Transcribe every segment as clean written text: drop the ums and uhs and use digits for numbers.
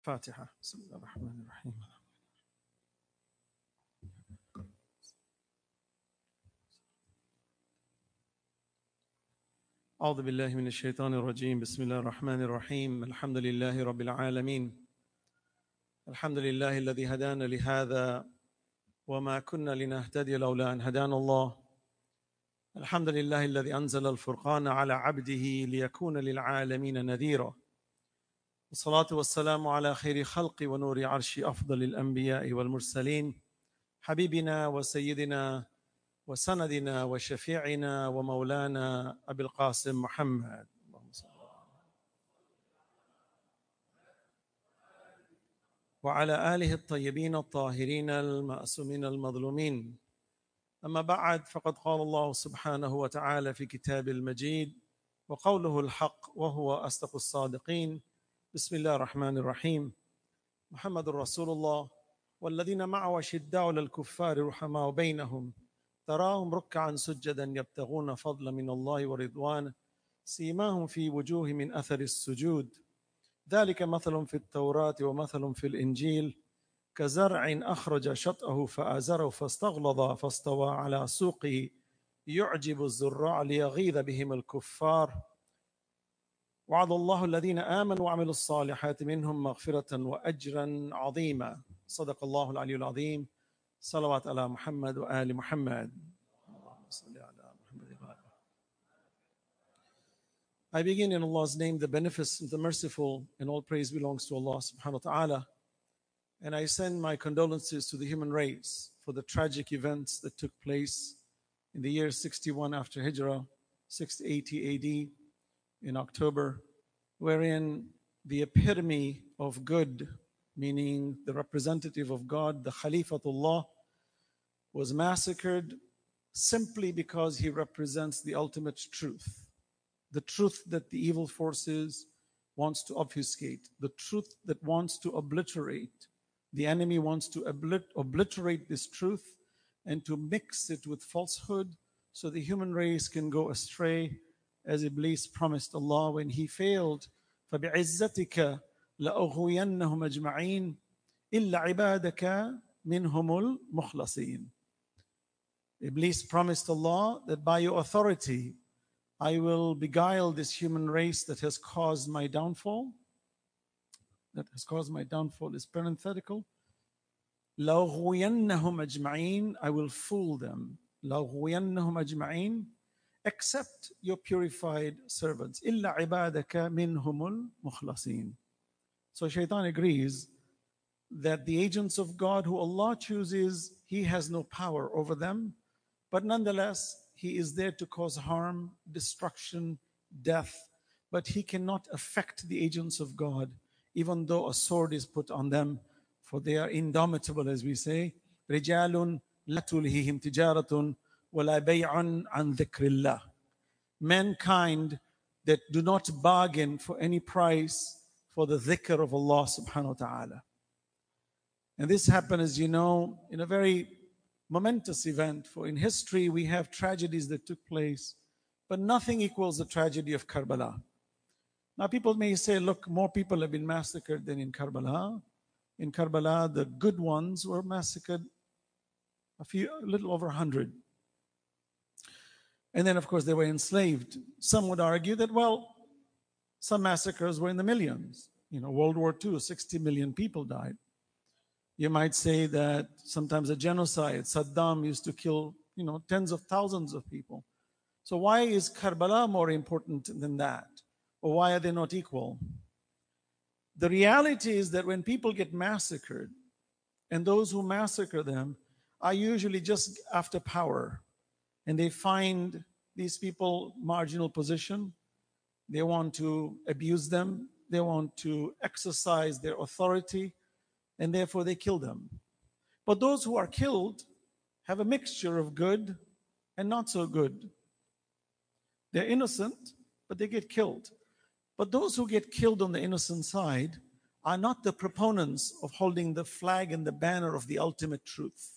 فاتحة بسم الله الرحمن الرحيم. أعوذ بالله من الشيطان الرجيم. بسم الله الرحمن الرحيم. الحمد لله رب العالمين. الحمد لله الذي هدانا لهذا وما كنا لنهتدي لولا أن هدانا الله. الحمد لله الذي أنزل الفرقان على عبده ليكون للعالمين نذيرا. والصلاة والسلام على خير خلق ونور عرش أفضل الأنبياء والمرسلين حبيبنا وسيدنا وسندنا وشفيعنا ومولانا أبي القاسم محمد وعلى آله الطيبين الطاهرين المأسومين المظلومين. أما بعد، فقد قال الله سبحانه وتعالى في كتاب المجيد وقوله الحق وهو أصدق الصادقين. بسم الله الرحمن الرحيم. محمد رسول الله والذين معه أشداء على الكفار رحماء بينهم تراهم ركعا سجدا يبتغون فضلا من الله ورضوانه سيماهم في وجوه من أثر السجود ذلك مثل في التوراة ومثل في الإنجيل كزرع أخرج شطأه فآزره فاستغلظ فاستوى على سوقه يعجب الزراع ليغيظ بهم الكفار. وعد الله الذين آمنوا وعملوا الصالحات منهم مغفرة وأجرا عظيما. صدق الله العلي العظيم. صلوات على محمد وآل محمد. I begin in Allah's name, the beneficent, the merciful, and all praise belongs to Allah subhanahu wa ta'ala. And I send my condolences to the human race for the tragic events that took place in the year 61 after Hijrah, 680 AD, in October, wherein the epitome of good, meaning the representative of God, the Khalifatullah, was massacred simply because he represents the ultimate truth. The truth that the evil forces wants to obfuscate, the truth that wants to obliterate. The enemy wants to obliterate this truth and to mix it with falsehood so the human race can go astray, as Iblis promised Allah when he failed. فَبِعِزَّتِكَ لَأُغْوِيَنَّهُمْ أَجْمَعِينَ إِلَّا عِبَادَكَ مِنْهُمُ الْمُخْلَصِينَ. Iblis promised Allah that by your authority I will beguile this human race that has caused my downfall. That has caused my downfall is parenthetical. لَأُغْوِيَنَّهُمْ أَجْمَعِينَ. I will fool them. لَأُغْوِيَنَّهُمْ أَجْمَعِينَ. Except your purified servants. إِلَّا عِبَادَكَ مِنْهُمُ الْمُخْلَصِينَ. So Shaitan agrees that the agents of God who Allah chooses, He has no power over them, but nonetheless, He is there to cause harm, destruction, death, but He cannot affect the agents of God, even though a sword is put on them, for they are indomitable, as we say. رِجَالٌ لَا تُلْهِهِمْ تِجَارَةٌ وَلَا بَيْعٌ عَنْ ذِكْرِ اللَّهِ. Mankind that do not bargain for any price for the dhikr of Allah subhanahu wa ta'ala. And this happened, as you know, in a very momentous event, for in history we have tragedies that took place, but nothing equals the tragedy of Karbala. Now people may say, look, more people have been massacred than in Karbala. In Karbala, the good ones were massacred a little over 100. And then, of course, they were enslaved. Some would argue that, well, some massacres were in the millions. World War II, 60 million people died. You might say that sometimes a genocide, Saddam used to kill, tens of thousands of people. So why is Karbala more important than that? Or why are they not equal? The reality is that when people get massacred, and those who massacre them are usually just after power, and they find these people marginal position, they want to abuse them, they want to exercise their authority, and therefore they kill them. But those who are killed have a mixture of good and not so good. They're innocent, but they get killed. But those who get killed on the innocent side are not the proponents of holding the flag and the banner of the ultimate truth.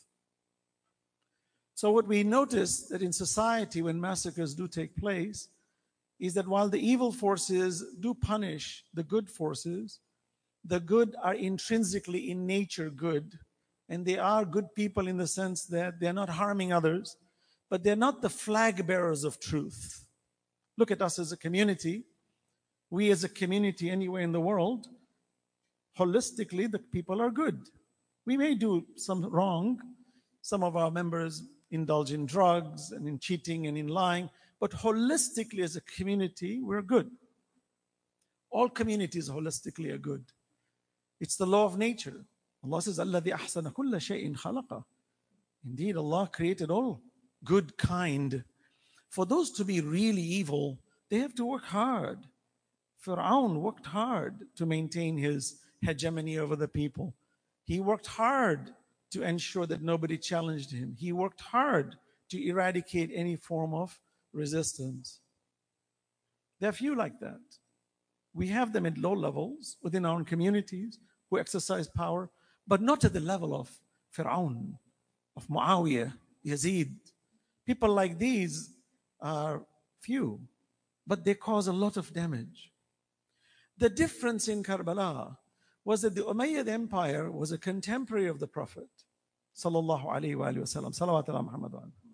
So what we notice that in society when massacres do take place is that while the evil forces do punish the good forces, The good are intrinsically in nature good, and they are good people in the sense that they're not harming others, but they're not the flag bearers of truth. Look at us as a community. We as a community anywhere in the world, holistically, the people are good. We may do some wrong. Some of our members indulge in drugs and in cheating and in lying, but holistically as a community, we're good. All communities holistically are good. It's the law of nature. Allah says, الَّذِي أَحْسَنَ كُلَّ شَيْءٍ خَلَقَ. Indeed, Allah created all good kind. For those to be really evil, they have to work hard. Fir'aun worked hard to maintain his hegemony over the people. He worked hard to ensure that nobody challenged him. He worked hard to eradicate any form of resistance. There are few like that. We have them at low levels within our own communities who exercise power, but not at the level of Fir'aun, of Muawiyah, Yazid. People like these are few, but they cause a lot of damage. The difference in Karbala was that the Umayyad Empire was a contemporary of the Prophet, sallallahu alaihi wasallam, salawat ala Muhammad.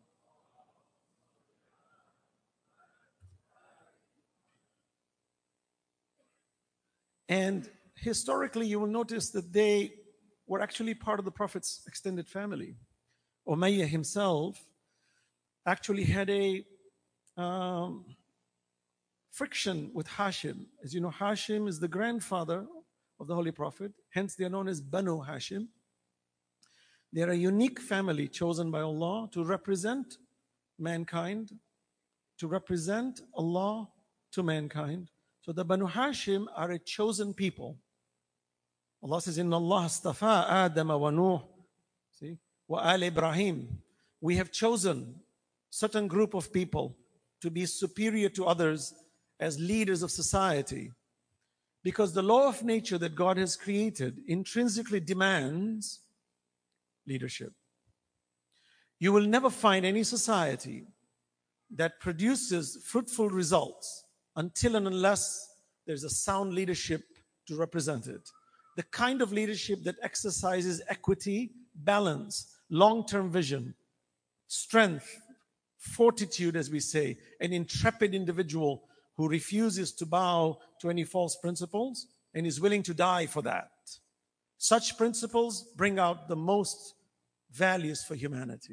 And historically, you will notice that they were actually part of the Prophet's extended family. Umayyah himself actually had a friction with Hashim. As you know, Hashim is the grandfather of the Holy Prophet, hence they are known as Banu Hashim. They are a unique family chosen by Allah to represent mankind, to represent Allah to mankind. So the Banu Hashim are a chosen people. Allah says, Inna Allah astafa Adama wa Nuh, see, wa al Ibrahim. We have chosen certain group of people to be superior to others as leaders of society. Because the law of nature that God has created intrinsically demands leadership. You will never find any society that produces fruitful results until and unless there's a sound leadership to represent it. The kind of leadership that exercises equity, balance, long-term vision, strength, fortitude, as we say, an intrepid individual who refuses to bow to any false principles and is willing to die for that. Such principles bring out the most values for humanity.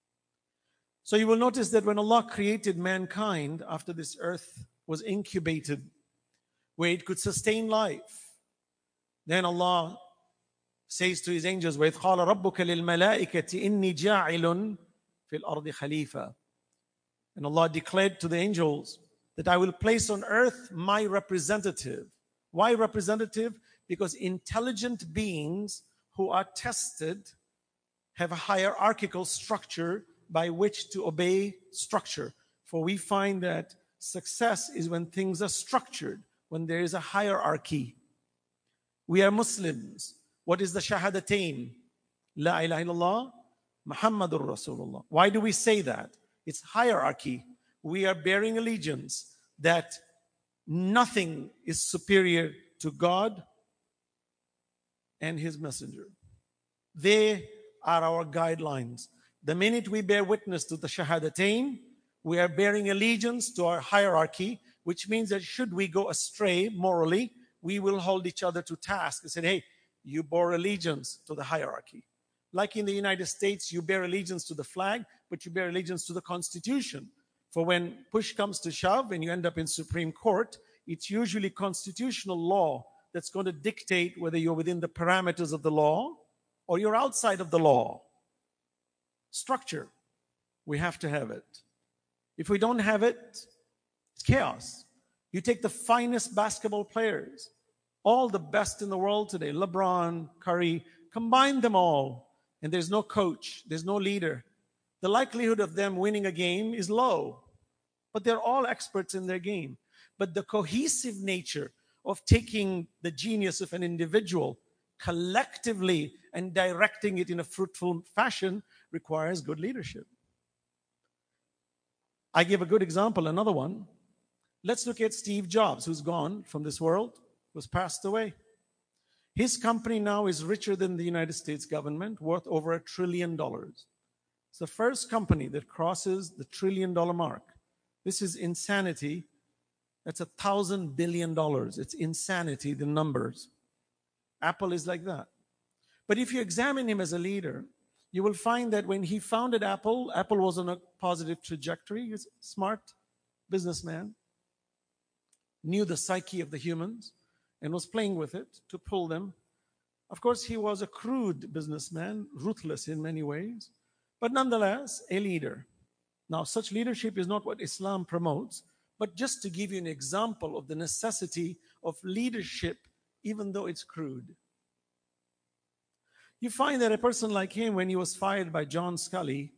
So you will notice that when Allah created mankind after this earth was incubated, where it could sustain life, then Allah says to His angels, وَإِذْ قَالَ رَبُّكَ لِلْمَلَائِكَةِ إِنِّي جَاعِلٌ فِي الْأَرْضِ خَلِيفَةً. And Allah declared to the angels that I will place on earth my representative. Why representative? Because intelligent beings who are tested have a hierarchical structure by which to obey structure. For we find that success is when things are structured, when there is a hierarchy. We are Muslims. What is the Shahadatain? La ilaha illallah, Muhammadur Rasulullah. Why do we say that? It's hierarchy. We are bearing allegiance that nothing is superior to God and His Messenger. They are our guidelines. The minute we bear witness to the Shahadatain, we are bearing allegiance to our hierarchy, which means that should we go astray morally, we will hold each other to task and say, hey, you bore allegiance to the hierarchy. Like in the United States, you bear allegiance to the flag, but you bear allegiance to the Constitution. For when push comes to shove and you end up in Supreme Court, it's usually constitutional law that's going to dictate whether you're within the parameters of the law or you're outside of the law. Structure. We have to have it. If we don't have it, it's chaos. You take the finest basketball players, all the best in the world today, LeBron, Curry, combine them all, and there's no coach, there's no leader. The likelihood of them winning a game is low, but they're all experts in their game. But the cohesive nature of taking the genius of an individual collectively and directing it in a fruitful fashion requires good leadership. I give a good example, another one. Let's look at Steve Jobs, who's gone from this world, who's passed away. His company now is richer than the United States government, worth over $1 trillion. It's the first company that crosses the $1 trillion mark. This is insanity. That's $1,000 billion. It's insanity, the numbers. Apple is like that. But if you examine him as a leader, you will find that when he founded Apple, Apple was on a positive trajectory. He's a smart businessman, knew the psyche of the humans, and was playing with it to pull them. Of course, he was a crude businessman, ruthless in many ways, but nonetheless, a leader. Now, such leadership is not what Islam promotes, but just to give you an example of the necessity of leadership, even though it's crude. You find that a person like him, when he was fired by John Scully,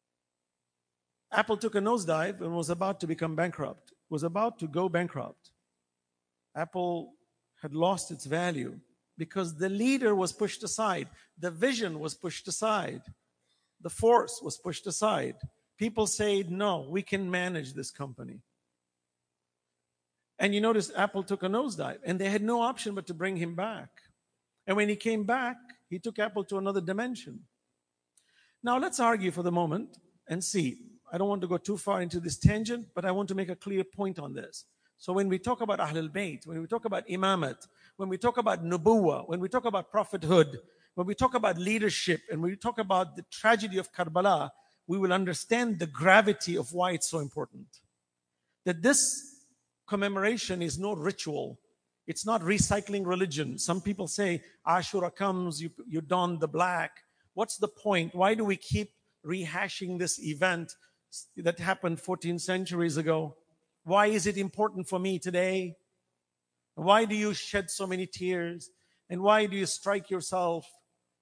Apple took a nosedive and was about to become bankrupt, was about to go bankrupt. Apple had lost its value because the leader was pushed aside. The vision was pushed aside. The force was pushed aside. People said, no, we can manage this company. And you notice Apple took a nosedive, and they had no option but to bring him back. And when he came back, he took Apple to another dimension. Now let's argue for the moment and see. I don't want to go too far into this tangent, but I want to make a clear point on this. So when we talk about Ahlul Bayt, when we talk about Imamat, when we talk about Nubuwah, when we talk about prophethood, when we talk about leadership, and when we talk about the tragedy of Karbala, we will understand the gravity of why it's so important. That this commemoration is no ritual. It's not recycling religion. Some people say, Ashura comes, you don the black. What's the point? Why do we keep rehashing this event that happened 14 centuries ago? Why is it important for me today? Why do you shed so many tears? And why do you strike yourself,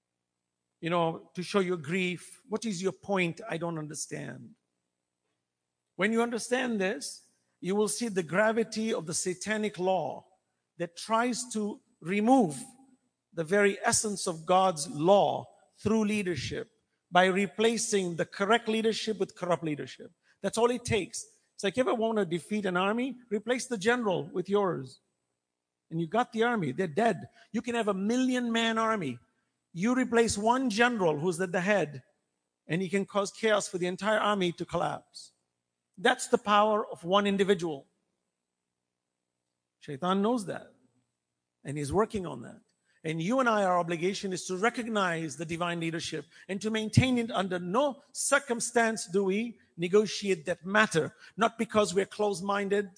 to show your grief? What is your point? I don't understand. When you understand this, you will see the gravity of the satanic law that tries to remove the very essence of God's law through leadership by replacing the correct leadership with corrupt leadership. That's all it takes. It's like, if you ever want to defeat an army, replace the general with yours. And you got the army, they're dead. You can have 1 million-man army. You replace one general who's at the head, and he can cause chaos for the entire army to collapse. That's the power of one individual. Shaitan knows that, and he's working on that. And you and I, our obligation is to recognize the divine leadership and to maintain it. Under no circumstance do we negotiate that matter, not because we're closed-minded,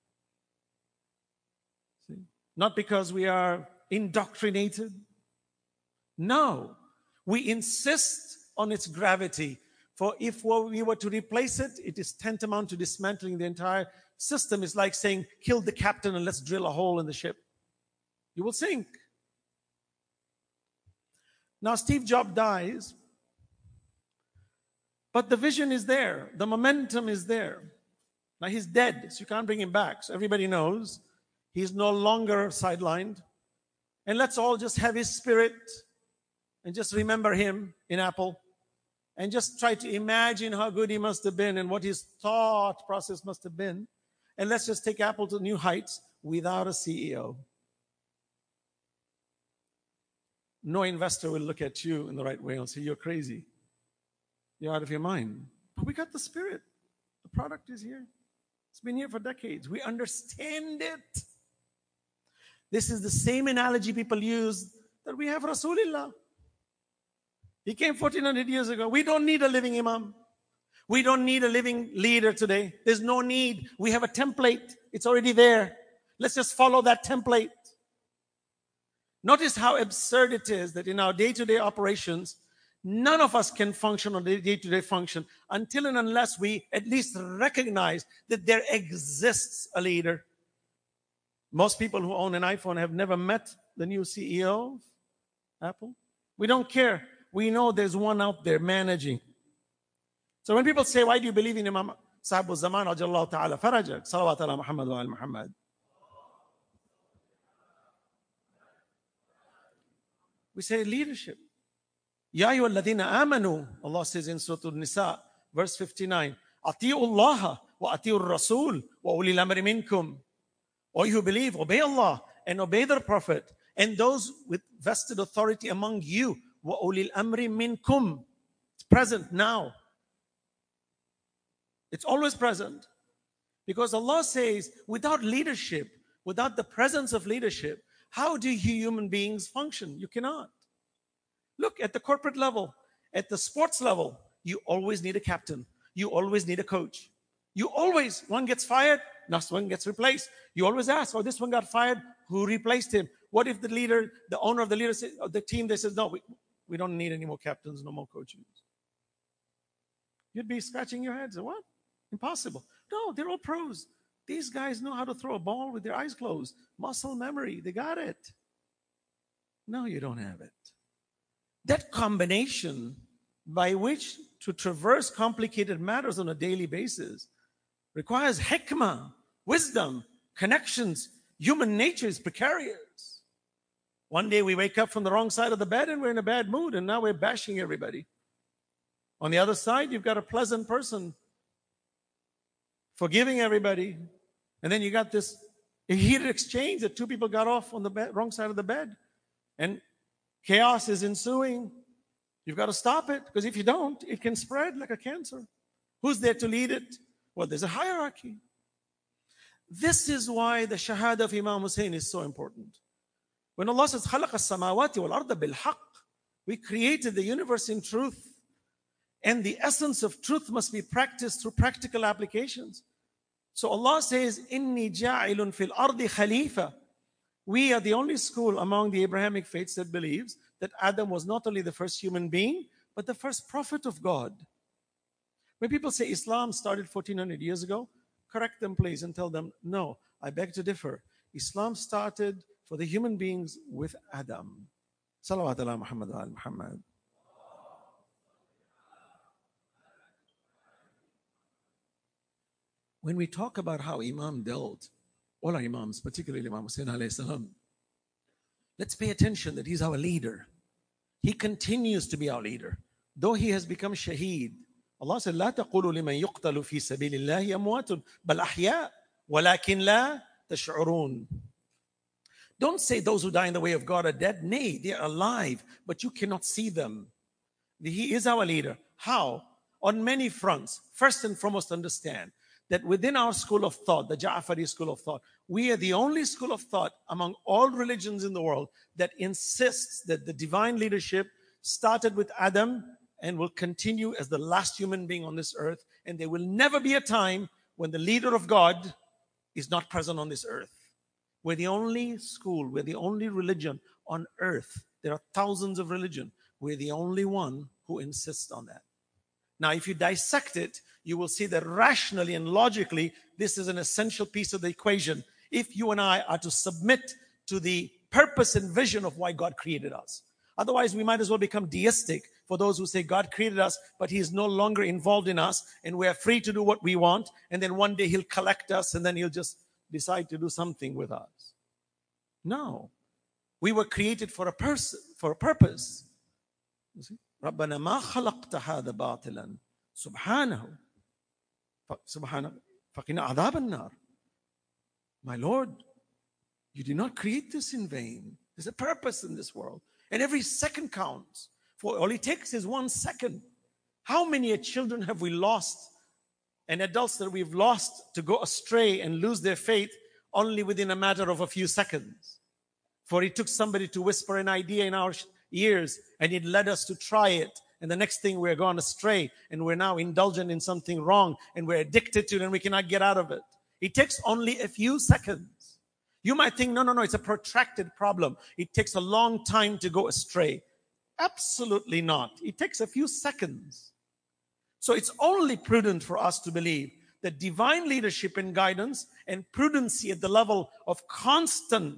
not because we are indoctrinated. No, we insist on its gravity. For if we were to replace it, it is tantamount to dismantling the entire system. It's like saying, kill the captain and let's drill a hole in the ship. You will sink. Now, Steve Jobs dies, but the vision is there. The momentum is there. Now, he's dead, so you can't bring him back. So everybody knows he's no longer sidelined. And let's all just have his spirit and just remember him in Apple. And just try to imagine how good he must have been and what his thought process must have been. And let's just take Apple to new heights without a CEO. No investor will look at you in the right way and say, you're crazy. You're out of your mind. But we got the spirit. The product is here. It's been here for decades. We understand it. This is the same analogy people use that we have Rasulullah. He came 1400 years ago. We don't need a living imam. We don't need a living leader today. There's no need. We have a template. It's already there. Let's just follow that template. Notice how absurd it is that in our day-to-day operations, none of us can function on the day-to-day function until and unless we at least recognize that there exists a leader. Most people who own an iPhone have never met the new CEO of Apple. We don't care. We know there's one out there managing. So when people say, why do you believe in Imam Sahibu Zaman, Ajallahu Ta'ala Farajak, Salawat ala Muhammad wa ala Muhammad. We say leadership. Ya ayyuha alladhina amanu, Allah says in Surah An-Nisa, verse 59, Ati'u Allah wa ati'u Rasul wa ulil amri minkum. Or you believe, obey Allah and obey the Prophet and those with vested authority among you. وَأُولِي الْأَمْرِ مِنْكُمْ. It's present now. It's always present. Because Allah says, without leadership, without the presence of leadership, how do you human beings function? You cannot. Look, at the corporate level, at the sports level, you always need a captain. You always need a coach. You always, one gets fired, next one gets replaced. You always ask, oh, this one got fired, who replaced him? What if the leader, the owner of the leader, of the team, they says, no, we don't need any more captains, no more coaches. You'd be scratching your head. What? Impossible. No, they're all pros. These guys know how to throw a ball with their eyes closed. Muscle memory, they got it. No, you don't have it. That combination by which to traverse complicated matters on a daily basis requires hikmah, wisdom, connections. Human nature is precarious. One day we wake up from the wrong side of the bed and we're in a bad mood, and now we're bashing everybody. On the other side, you've got a pleasant person forgiving everybody. And then you got this heated exchange that two people got off on the wrong side of the bed. And chaos is ensuing. You've got to stop it, because if you don't, it can spread like a cancer. Who's there to lead it? Well, there's a hierarchy. This is why the shahada of Imam Hussein is so important. When Allah says, خَلَقَ السَّمَاوَاتِ وَالْأَرْضَ بِالْحَقِّ, we created the universe in truth. And the essence of truth must be practiced through practical applications. So Allah says, إِنِّي جَاعِلٌ فِي الْأَرْضِ خَلِيفَةً. We are the only school among the Abrahamic faiths that believes that Adam was not only the first human being, but the first prophet of God. When people say Islam started 1400 years ago, correct them please and tell them, no, I beg to differ. Islam started for the human beings with Adam. Salawat ala Muhammad wa ala Muhammad. When we talk about how Imam dealt, all our Imams, particularly Imam Hussein alayhi salam, let's pay attention that he's our leader. He continues to be our leader. Though he has become shaheed, Allah said, لا تقولوا لمن يقتل في سبيل الله أموات بل أحياء ولكن لا تشعرون. Don't say those who die in the way of God are dead. Nay, they are alive, but you cannot see them. He is our leader. How? On many fronts. First and foremost, understand that within our school of thought, the Ja'fari school of thought, we are the only school of thought among all religions in the world that insists that the divine leadership started with Adam and will continue as the last human being on this earth. And there will never be a time when the leader of God is not present on this earth. We're the only school, we're the only religion on earth. There are thousands of religions. We're the only one who insists on that. Now, if you dissect it, you will see that rationally and logically, this is an essential piece of the equation. If you and I are to submit to the purpose and vision of why God created us. Otherwise, we might as well become deistic for those who say God created us, but he is no longer involved in us, and we are free to do what we want, and then one day he'll collect us, and then he'll just decide to do something with us. No. We were created for a person, for a purpose. You see? رَبَّنَا مَا خَلَقْتَ هَذَا بَاطِلًا سُبْحَانَهُ فَقِنَا عَذَابَ النَّارِ. My Lord, you did not create this in vain. There's a purpose in this world. And every second counts. For all it takes is 1 second. How many children have we lost, and adults that we've lost to go astray and lose their faith only within a matter of a few seconds? For it took somebody to whisper an idea in our ears, and it led us to try it. And the next thing, we're gone astray, and we're now indulgent in something wrong, and we're addicted to it, and we cannot get out of it. It takes only a few seconds. You might think, no, it's a protracted problem. It takes a long time to go astray. Absolutely not. It takes a few seconds. So it's only prudent for us to believe that divine leadership and guidance and prudency at the level of constant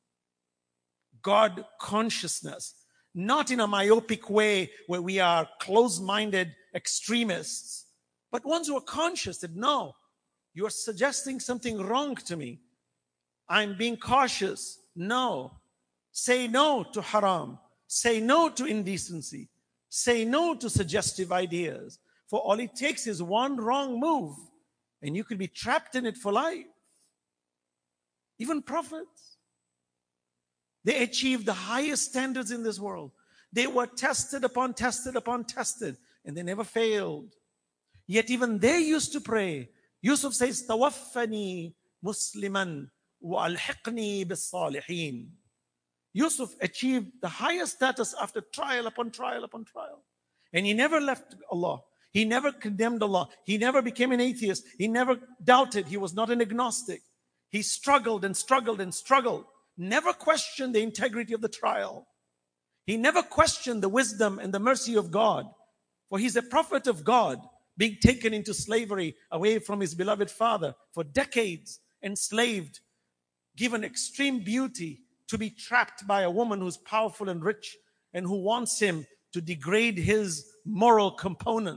God consciousness, not in a myopic way where we are closed-minded extremists, but ones who are conscious that, no, you are suggesting something wrong to me. I'm being cautious. No. Say no to haram. Say no to indecency. Say no to suggestive ideas. For all it takes is one wrong move, and you could be trapped in it for life. Even prophets. They achieved the highest standards in this world. They were tested upon tested upon tested, and they never failed. Yet even they used to pray. Yusuf says, Tawaffani Musliman wa alhiqni bis salihin. Yusuf achieved the highest status after trial upon trial upon trial. And he never left Allah. He never condemned Allah. He never became an atheist. He never doubted. He was not an agnostic. He struggled and struggled and struggled. Never questioned the integrity of the trial. He never questioned the wisdom and the mercy of God. For he's a prophet of God, being taken into slavery away from his beloved father for decades, enslaved, given extreme beauty, to be trapped by a woman who's powerful and rich and who wants him to degrade his moral component.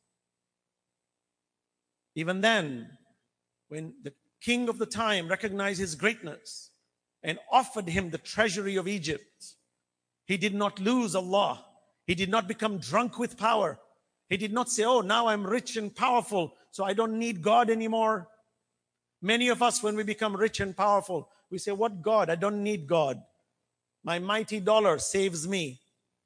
Even then, when the king of the time recognized his greatness and offered him the treasury of Egypt, he did not lose Allah. He did not become drunk with power. He did not say, oh, now I'm rich and powerful, so I don't need God anymore. Many of us, when we become rich and powerful, we say, what God? I don't need God. My mighty dollar saves me.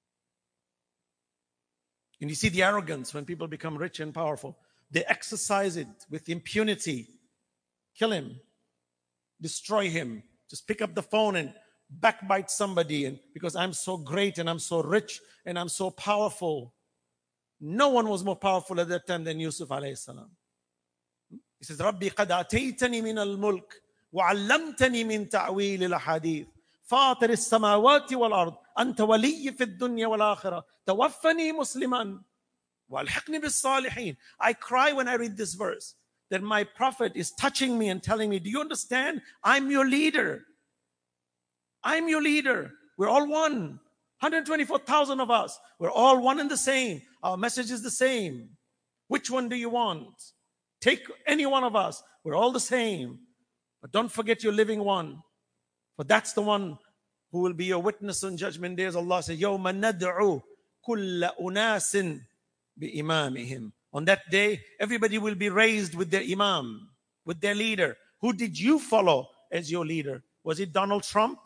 And you see the arrogance when people become rich and powerful. They exercise it with impunity. Kill him. Destroy him. Just pick up the phone and backbite somebody. And because I'm so great and I'm so rich and I'm so powerful. No one was more powerful at that time than Yusuf alayhi salam. He says, Rabbi qad ataytani min al-mulk wa 'allamtani min ta'wil al-ahadith. فاطر السماوات والأرض أنت ولي في الدنيا والآخرة توفني مسلما والحقني بالصالحين. I cry when I read this verse that my prophet is touching me and telling me, do you understand? I'm your leader. I'm your leader. We're all one. 124,000 of us. We're all one and the same. Our message is the same. Which one do you want? Take any one of us. We're all the same. But don't forget your living one. For that's the one who will be your witness on Judgment Day. As Allah says, يَوْمَ نَدْعُ كُلَّ أُنَاسٍ بِإِمَامِهِمْ. On that day, everybody will be raised with their imam, with their leader. Who did you follow as your leader? Was it Donald Trump?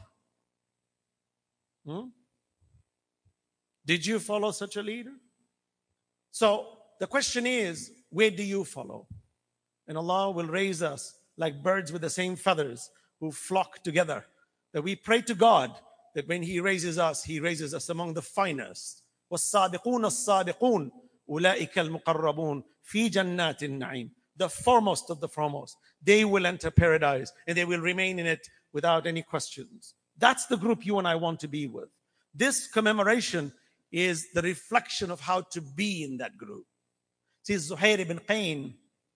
Did you follow such a leader? So the question is, where do you follow? And Allah will raise us like birds with the same feathers who flock together. That we pray to God that when He raises us among the finest. وَالصَّادِقُونَ الصَّادِقُونَ أُولَٰئِكَ الْمُقَرَّبُونَ فِي جَنَّاتِ النَّعِيمِ. The foremost of the foremost. They will enter paradise and they will remain in it without any questions. That's the group you and I want to be with. This commemoration is the reflection of how to be in that group. See, Zuhair ibn Qayn,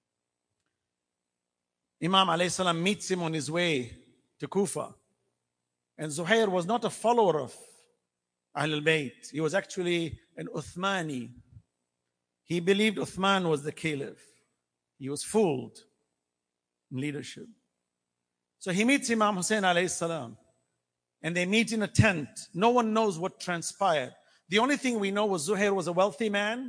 Imam alayhi salam meets him on his way to Kufa. And Zuhair was not a follower of Ahlul Bayt. He was actually an Uthmani. He believed Uthman was the caliph. He was fooled in leadership. So he meets Imam Hussein alayhi salam. And they meet in a tent. No one knows what transpired. The only thing we know was Zuhair was a wealthy man.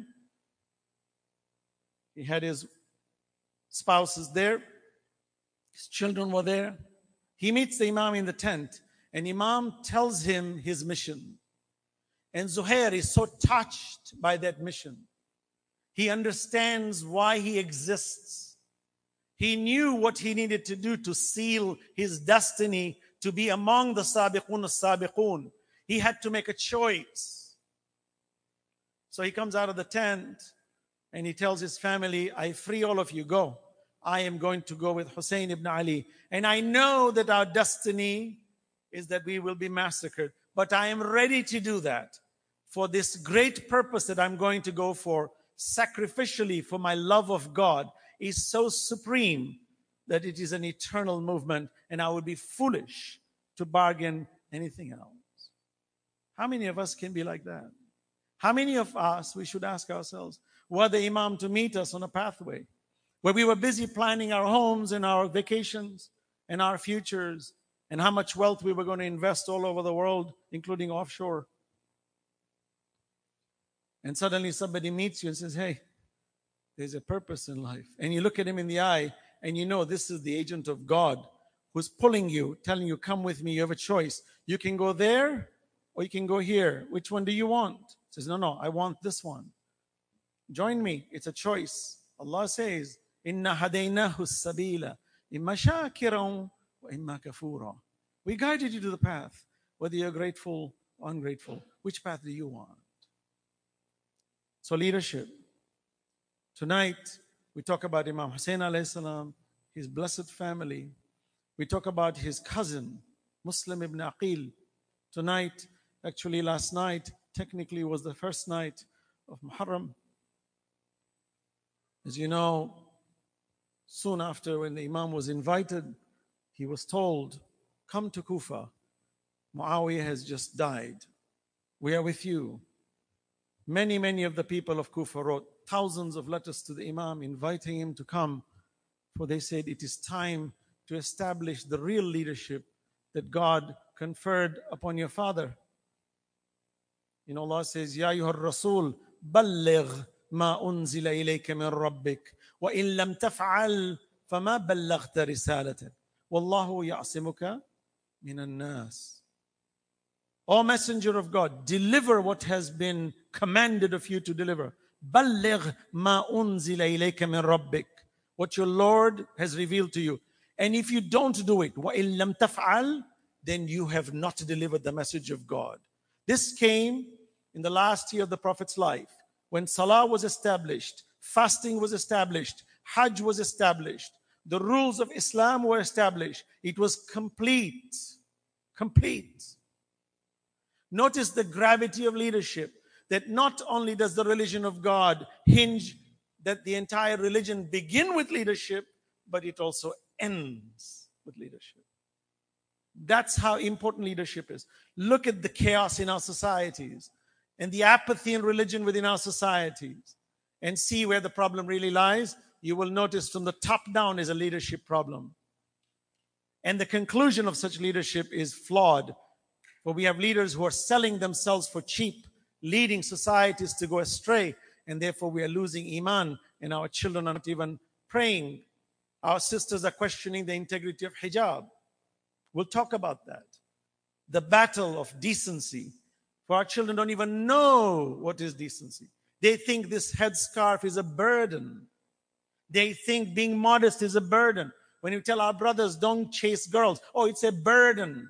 He had his spouses there. His children were there. He meets the Imam in the tent. And Imam tells him his mission. And Zuhair is so touched by that mission. He understands why he exists. He knew what he needed to do to seal his destiny to be among the Sabiqun al-Sabiqun. He had to make a choice. So he comes out of the tent and he tells his family, I free all of you, go. I am going to go with Hussein ibn Ali. And I know that our destiny is that we will be massacred. But I am ready to do that for this great purpose that I'm going to go for, sacrificially for my love of God, is so supreme that it is an eternal movement, and I would be foolish to bargain anything else. How many of us can be like that? How many of us, we should ask ourselves, were the Imam to meet us on a pathway where we were busy planning our homes and our vacations and our futures and how much wealth we were going to invest all over the world, including offshore. And suddenly somebody meets you and says, hey, there's a purpose in life. And you look at him in the eye and you know this is the agent of God who's pulling you, telling you, come with me, you have a choice. You can go there or you can go here. Which one do you want? He says, no, I want this one. Join me. It's a choice. Allah says, Inna hadaynahu sabila, imma shakiran wa imma kafura. We guided you to the path, whether you're grateful or ungrateful. Which path do you want? So leadership. Tonight, we talk about Imam Hussein alayhi salam, his blessed family. We talk about his cousin, Muslim ibn Aqil. Tonight, actually last night, technically was the first night of Muharram. As you know, soon after when the Imam was invited, he was told, come to Kufa. Muawiyah has just died. We are with you. Many of the people of Kufa wrote thousands of letters to the Imam inviting him to come, for they said it is time to establish the real leadership that God conferred upon your father. You know, Allah says, Ya ayyuhar Rasul, balligh ma unzila ilayka min rabbik, wa in lam taf'al fama ballaghta risalatak, wallahu ya'simuka minan nas. O Messenger of God, deliver what has been commanded of you to deliver. Balligh ma unzila ilayka min rabbik, what your Lord has revealed to you. And if you don't do it, wa in lam taf'al, then you have not delivered the message of God. This came in the last year of the Prophet's life, when Salah was established, fasting was established, Hajj was established, the rules of Islam were established. It was complete. Complete. Notice the gravity of leadership, that not only does the religion of God hinge, that the entire religion begin with leadership, but it also ends with leadership. That's how important leadership is. Look at the chaos in our societies and the apathy in religion within our societies and see where the problem really lies. You will notice from the top down is a leadership problem. And the conclusion of such leadership is flawed. For we have leaders who are selling themselves for cheap, leading societies to go astray, and therefore we are losing iman, and our children are not even praying. Our sisters are questioning the integrity of hijab. We'll talk about that. The battle of decency. For our children don't even know what is decency. They think this headscarf is a burden. They think being modest is a burden. When you tell our brothers, don't chase girls, oh, it's a burden.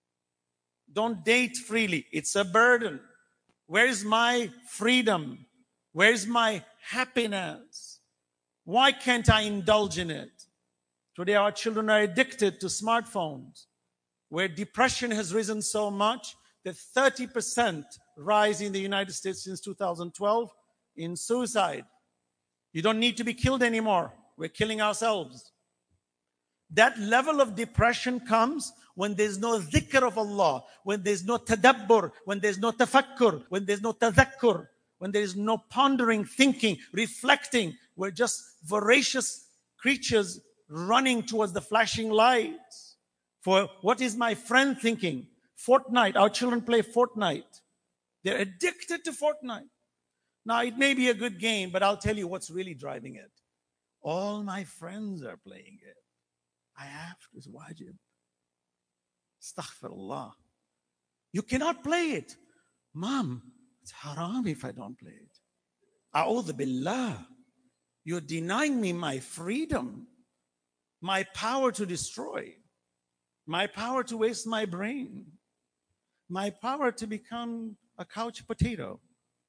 Don't date freely. It's a burden. Where's my freedom? Where's my happiness? Why can't I indulge in it? Today our children are addicted to smartphones, where depression has risen so much that 30% rise in the United States since 2012 in suicide. You don't need to be killed anymore. We're killing ourselves. That level of depression comes when there's no dhikr of Allah, when there's no tadabbur, when there's no tafakkur, when there's no tadhakkur, when there is no pondering, thinking, reflecting. We're just voracious creatures running towards the flashing lights. For what is my friend thinking? Fortnite. Our children play Fortnite. They're addicted to Fortnite. Now, it may be a good game, but I'll tell you what's really driving it. All my friends are playing it. I have to, it's wajib. Astaghfirullah. You cannot play it. Mom, it's haram if I don't play it. A'udhu billah. You're denying me my freedom, my power to destroy, my power to waste my brain, my power to become a couch potato.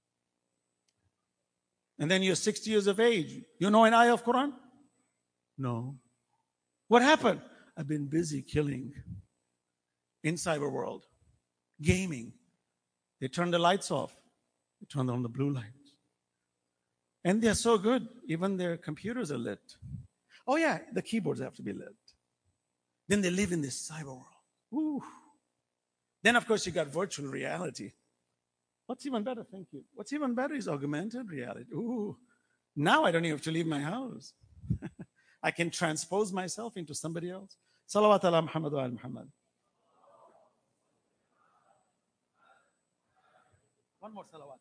And then you're 60 years of age. You know an ayah of Quran? No. What happened? I've been busy killing in cyber world, gaming. They turn the lights off. They turn on the blue lights. And they're so good, even their computers are lit. Oh yeah, the keyboards have to be lit. Then they live in this cyber world. Ooh. Then of course you got virtual reality. What's even better? Thank you. What's even better is augmented reality. Ooh. Now I don't even have to leave my house. I can transpose myself into somebody else. Salawat ala Muhammad wa ala Muhammad. One more salawat.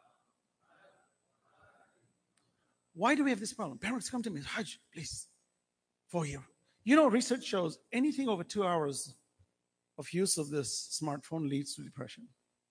Why do we have this problem? Parents come to me, Hajj, please. for you. You know, research shows anything over 2 hours of use of this smartphone leads to depression.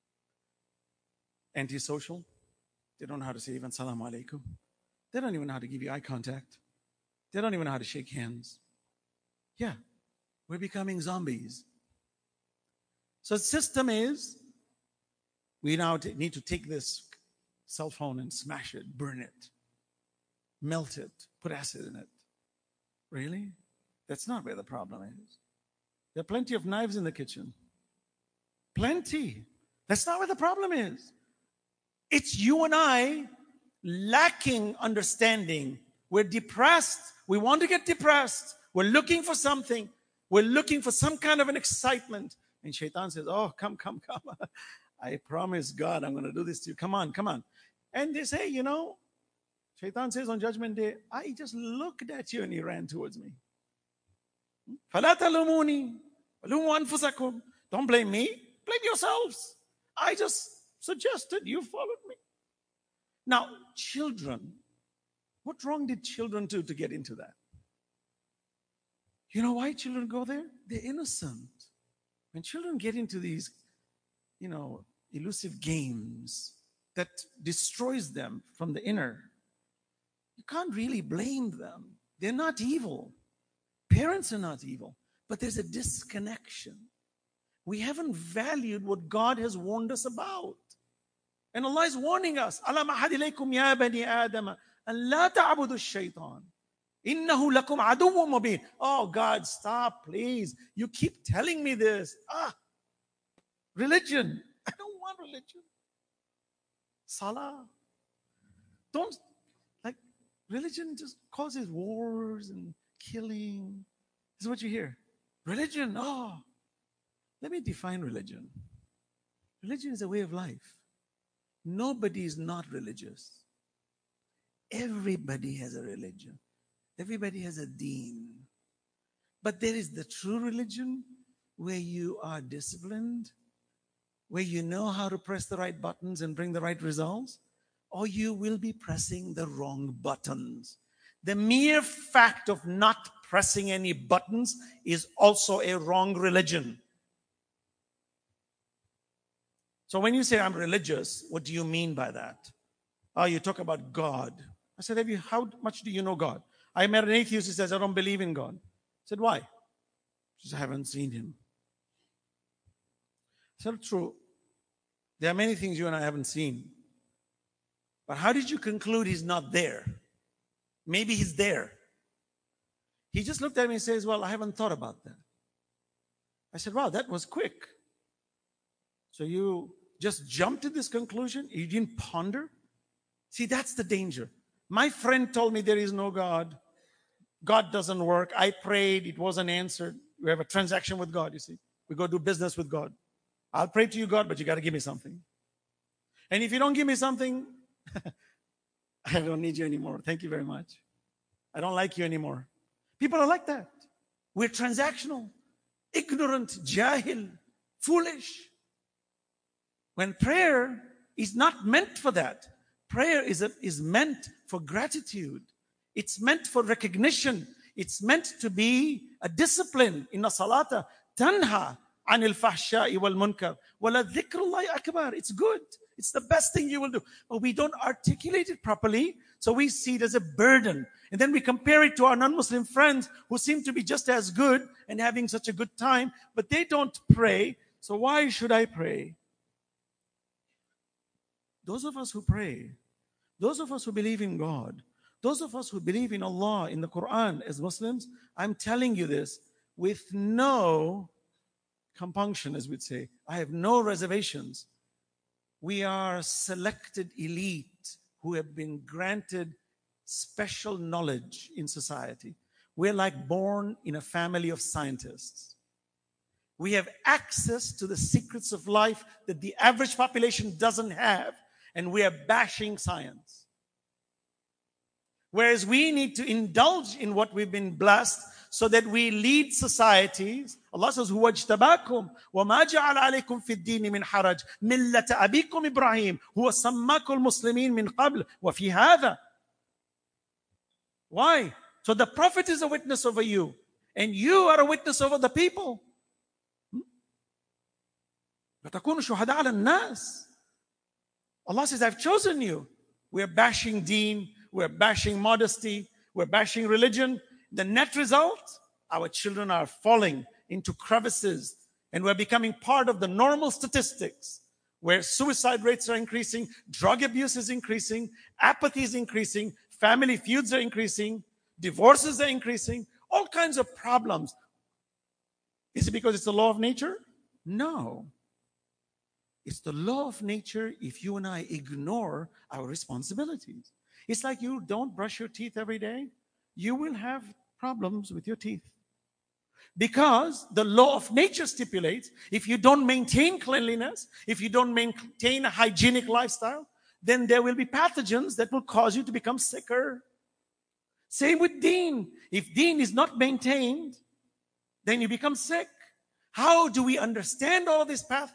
Antisocial. They don't know how to say even salam alaikum. They don't even know how to give you eye contact. They don't even know how to shake hands. Yeah, we're becoming zombies. So the system is, we now need to take this cell phone and smash it, burn it, melt it, put acid in it. Really? That's not where the problem is. There are plenty of knives in the kitchen. Plenty. That's not where the problem is. It's you and I lacking understanding. We're depressed. We want to get depressed. We're looking for something. We're looking for some kind of an excitement. And Shaitan says, oh, come. I promise God I'm going to do this to you. Come on. And they say, you know, Shaitan says on Judgment Day, I just looked at you and you ran towards me. فَلَا تَلُمُونِي وَلُومُوا أَنفُسَكُمْ. Don't blame me. Blame yourselves. I just suggested you followed me. Now, children, what wrong did children do to get into that? You know why children go there? They're innocent. When children get into these, elusive games that destroys them from the inner, you can't really blame them. They're not evil. Parents are not evil. But there's a disconnection. We haven't valued what God has warned us about. And Allah is warning us. أَلَمْ أَحَدْ إِلَيْكُمْ يَا بَنِي آدَمَ أَنْ لَا تَعْبُدُوا الشَّيْطَانَ إِنَّهُ لَكُمْ عَدُوٌّ مُبِينٌ. Oh God, stop, please. You keep telling me this. Religion. I don't want religion. Salah. Religion just causes wars and killing. This is what you hear. Religion. Let me define religion. Religion is a way of life. Nobody is not religious. Everybody has a religion. Everybody has a deen. But there is the true religion where you are disciplined, where you know how to press the right buttons and bring the right results, or you will be pressing the wrong buttons. The mere fact of not pressing any buttons is also a wrong religion. So when you say I'm religious, what do you mean by that? You talk about God. I said, how much do you know God? I met an atheist who says, I don't believe in God. I said, why? She said, I haven't seen him. I said, true. There are many things you and I haven't seen. But how did you conclude he's not there? Maybe he's there. He just looked at me and says, well, I haven't thought about that. I said, wow, that was quick. So you just jumped to this conclusion? You didn't ponder? See, that's the danger. My friend told me there is no God. God doesn't work. I prayed. It wasn't answered. We have a transaction with God, you see. We go do business with God. I'll pray to you, God, but you got to give me something. And if you don't give me something, I don't need you anymore. Thank you very much. I don't like you anymore. People are like that. We're transactional, ignorant, jahil, foolish. When prayer is not meant for that. Prayer is meant for gratitude. It's meant for recognition. It's meant to be a discipline. Inna salata tanha anil fahsha'i wal munkar. Wala dhikrullahi akbar. It's good. It's the best thing you will do. But we don't articulate it properly, so we see it as a burden. And then we compare it to our non-Muslim friends who seem to be just as good and having such a good time, but they don't pray. So why should I pray? Those of us who pray, those of us who believe in God, those of us who believe in Allah, in the Quran as Muslims, I'm telling you this with no compunction, as we'd say. I have no reservations. We are a selected elite who have been granted special knowledge in society. We're like born in a family of scientists. We have access to the secrets of life that the average population doesn't have, and we are bashing science. Whereas we need to indulge in what we've been blessed so that we lead societies. Allah says, هُوَ اجْتَبَاكُمْ وَمَا جَعَلَ عَلَيْكُمْ فِي الدِّينِ مِنْ حَرَجٍ مِلَّةَ أَبِيكُمْ إِبْرَاهِيمَ هُوَ سَمَّاكُمْ الْمُسْلِمِينَ مِنْ قَبْلِ وَفِي هَذَا. Why? So the Prophet is a witness over you, and you are a witness over the people. وَتَكُونُوا شُهَدَاءَ عَلَى النَّاسِ. Allah says, I've chosen you. We're bashing deen, we're bashing modesty, we're bashing religion. The net result, our children are falling into crevices, and we're becoming part of the normal statistics where suicide rates are increasing, drug abuse is increasing, apathy is increasing, family feuds are increasing, divorces are increasing, all kinds of problems. Is it because it's the law of nature? No. It's the law of nature if you and I ignore our responsibilities. It's like you don't brush your teeth every day, you will have problems with your teeth. Because the law of nature stipulates if you don't maintain cleanliness, if you don't maintain a hygienic lifestyle, then there will be pathogens that will cause you to become sicker. Same with deen. If deen is not maintained, then you become sick. How do we understand all of this path?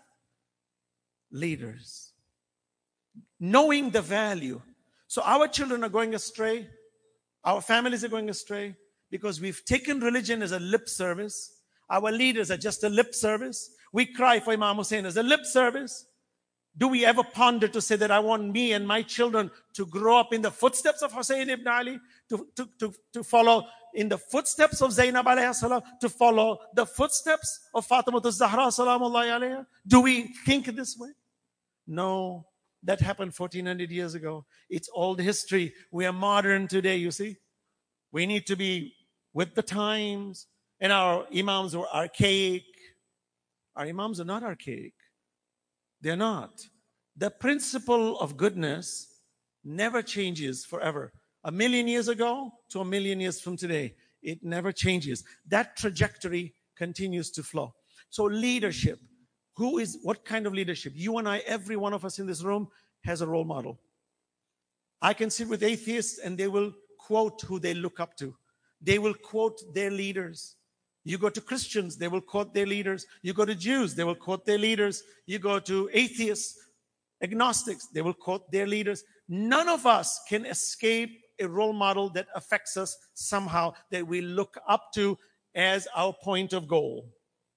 Leaders. Knowing the value. So our children are going astray. Our families are going astray because we've taken religion as a lip service. Our leaders are just a lip service. We cry for Imam Hussein as a lip service. Do we ever ponder to say that I want me and my children to grow up in the footsteps of Hussein ibn Ali, to follow in the footsteps of Zainab alayhi salam, to follow the footsteps of Fatima az-Zahra salamullahi alayha? Do we think this way? No, that happened 1400 years ago. It's old history. We are modern today, you see. We need to be with the times, and our imams were archaic. Our imams are not archaic. They're not. The principle of goodness never changes forever. 1,000,000 years ago to 1,000,000 years from today, it never changes. That trajectory continues to flow. So leadership. What kind of leadership? You and I, every one of us in this room has a role model. I can sit with atheists and they will quote who they look up to. They will quote their leaders. You go to Christians, they will quote their leaders. You go to Jews, they will quote their leaders. You go to atheists, agnostics, they will quote their leaders. None of us can escape a role model that affects us somehow, that we look up to as our point of goal.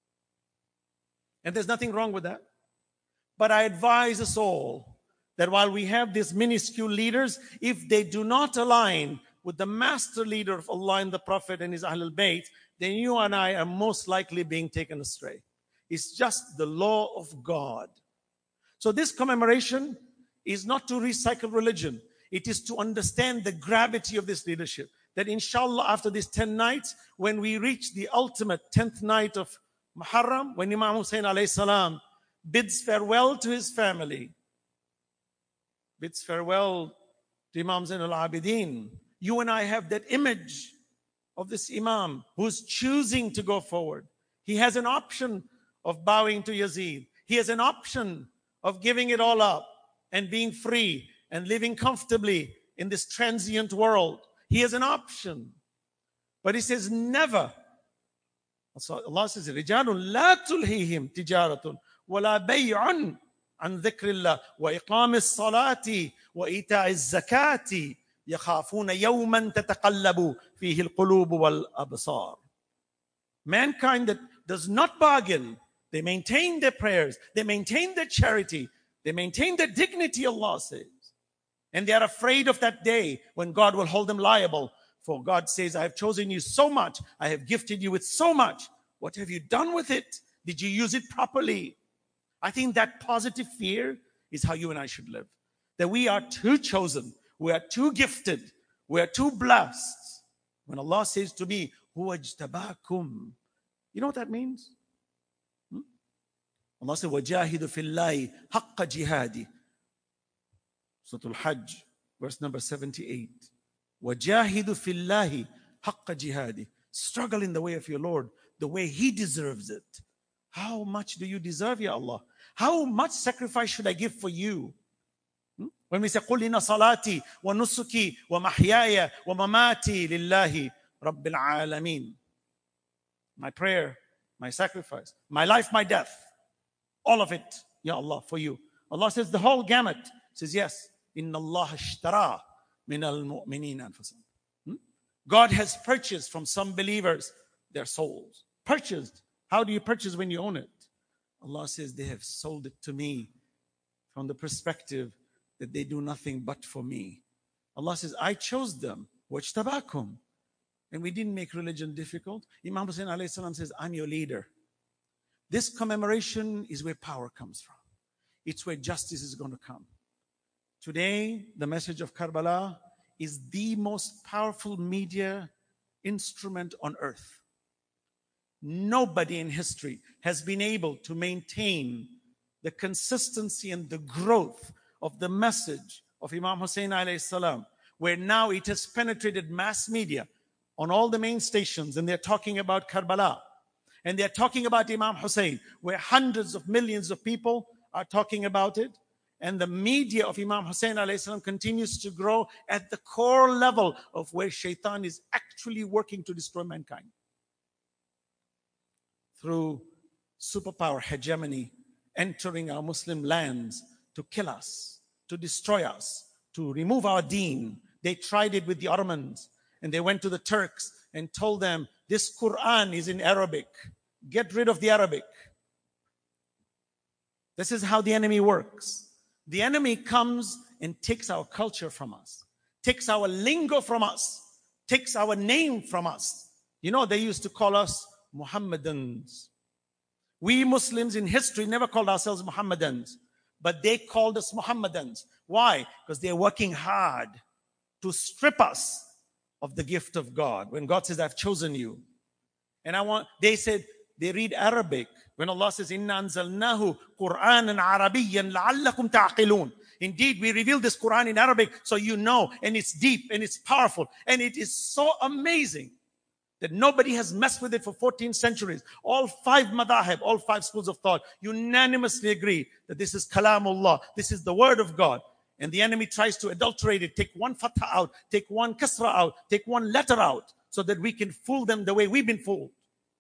And there's nothing wrong with that. But I advise us all that while we have these minuscule leaders, if they do not align with the master leader of Allah and the Prophet and his Ahlul Bayt, then you and I are most likely being taken astray. It's just the law of God. So this commemoration is not to recycle religion. It is to understand the gravity of this leadership. That inshallah, after these 10 nights, when we reach the ultimate 10th night of Muharram, when Imam Hussein alayhi salam bids farewell to his family, bids farewell to Imam Zain al-Abidin, you and I have that image of this Imam who's choosing to go forward. He has an option of bowing to Yazid. He has an option of giving it all up and being free and living comfortably in this transient world. He has an option. But he says never. So Allah says, رِجَالٌ لَا تُلْهِهِمْ تِجَارَةٌ وَلَا بَيْعٌ عَنْ ذِكْرِ اللَّهِ وَإِقَامِ الصَّلَاةِ وَإِيتَاءِ الزَّكَاةِ يَخَافُونَ يَوْمًا تَتَقَلَّبُ فِيهِ الْقُلُوبُ وَالْأَبْصَارُ. Mankind that does not bargain, they maintain their prayers, they maintain their charity, they maintain their dignity, Allah says. And they are afraid of that day when God will hold them liable. For God says, I have chosen you so much, I have gifted you with so much. What have you done with it? Did you use it properly? I think that positive fear is how you and I should live. That we are too chosen, we are too gifted, we are too blessed. When Allah says to me, Huwa ajtabakum, you know what that means? Allah said, وَجَاهِدُ فِي اللَّهِ حَقَّ جِهَادِ. Surah Al-Hajj, verse number 78. وَجَاهِدُ فِي اللَّهِ حَقَّ جِهَادِ. Struggle in the way of your Lord, the way He deserves it. How much do you deserve, Ya Allah? How much sacrifice should I give for you? When we say, قُلْ إِنَّ صَلَاتِي وَنُسُكِي وَمَحْيَايَ وَمَمَاتِي لِلَّهِ رَبِّ الْعَالَمِينَ. My prayer, my sacrifice, my life, my death, all of it, Ya Allah, for you. Allah says the whole gamut. Says, yes, إِنَّ اللَّهَ اشْتَرَى مِنَ الْمُؤْمِنِينَ أَنفُسَهُمْ. God has purchased from some believers their souls. Purchased. How do you purchase when you own it? Allah says they have sold it to me from the perspective that they do nothing but for me. Allah says, I chose them. وَاجْتَبَاكُمْ. And we didn't make religion difficult. Imam Hussein alayhi salam says, I'm your leader. This commemoration is where power comes from. It's where justice is going to come. Today, the message of Karbala is the most powerful media instrument on earth. Nobody in history has been able to maintain the consistency and the growth of the message of Imam Hussein alayhi salam, where now it has penetrated mass media on all the main stations, and they're talking about Karbala, and they're talking about Imam Hussein, where hundreds of millions of people are talking about it. And the media of Imam Hussein alayhi salam continues to grow at the core level of where Shaitan is actually working to destroy mankind. Through superpower hegemony entering our Muslim lands to kill us, to destroy us, to remove our deen. They tried it with the Ottomans, and they went to the Turks and told them, this Quran is in Arabic. Get rid of the Arabic. This is how the enemy works. The enemy comes and takes our culture from us, takes our lingo from us, takes our name from us. You know, they used to call us Muhammadans. We Muslims in history never called ourselves Muhammadans, but they called us Muhammadans. Why? Because they're working hard to strip us of the gift of God. When God says, I've chosen you. And they said, they read Arabic. When Allah says, Inna anzalnahu Qur'anan Arabiyyan la'allakum ta'qilun. Indeed, we revealed this Quran in Arabic so you know, and it's deep and it's powerful. And it is so amazing that nobody has messed with it for 14 centuries. All 5 madahib, all 5 schools of thought unanimously agree that this is Kalamullah. This is the word of God. And the enemy tries to adulterate it, take one fatha out, take one kasra out, take one letter out, so that we can fool them the way we've been fooled.